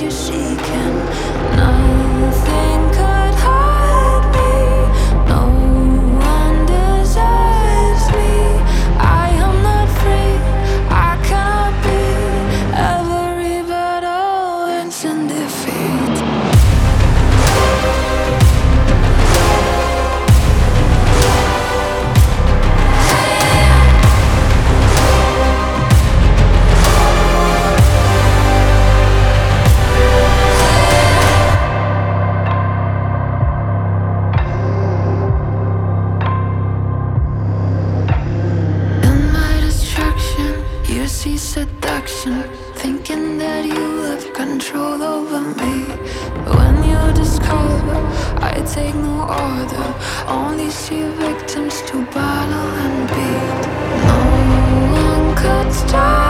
you're seeking. Nothing could hide me. No one deserves me. I am not free. I cannot be every battle ends in defeat. You see seduction, thinking that you have control over me. But when you discover I take no order, only see victims to battle and beat. No one could stop